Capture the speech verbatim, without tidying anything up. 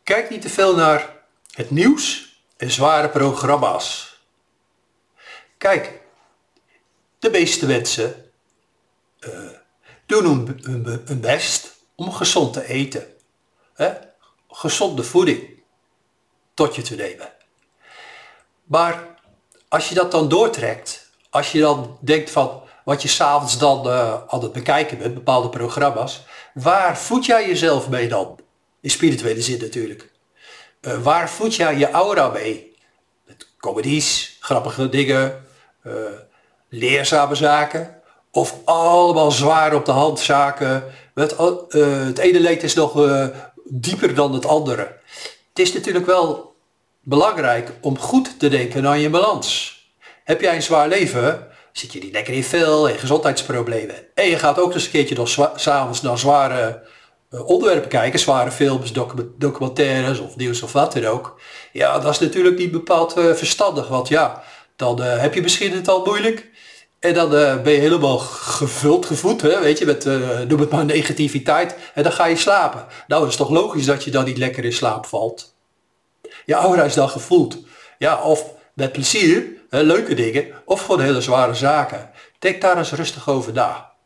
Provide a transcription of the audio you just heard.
Kijk niet te veel naar het nieuws en zware programma's. Kijk, de meeste mensen uh, doen hun, hun, hun best om gezond te eten. Hè? Gezonde voeding tot je te nemen. Maar als je dat dan doortrekt, als je dan denkt van wat je s'avonds dan uh, aan het bekijken bent, bepaalde programma's, waar voed jij jezelf mee dan? In spirituele zin natuurlijk. Uh, waar voed jij je aura mee? Met comedies, grappige dingen, uh, leerzame zaken of allemaal zwaar op de hand zaken. Met, uh, het ene leed is nog uh, dieper dan het andere. Het is natuurlijk wel belangrijk om goed te denken aan je balans. Heb jij een zwaar leven, zit je niet lekker in vel en gezondheidsproblemen. En je gaat ook eens een keertje nog zwa- 's avonds naar zware uh, onderwerpen kijken, zware films, docu- documentaires of nieuws of wat dan ook. Ja, dat is natuurlijk niet bepaald uh, verstandig, want ja, dan uh, heb je misschien het al moeilijk. En dan uh, ben je helemaal gevuld, gevoed, hè, weet je, met, uh, noem het maar negativiteit. En dan ga je slapen. Nou, het is toch logisch dat je dan niet lekker in slaap valt. Je aura is dan gevoeld. Ja, of met plezier, hè, leuke dingen, of gewoon hele zware zaken. Denk daar eens rustig over na.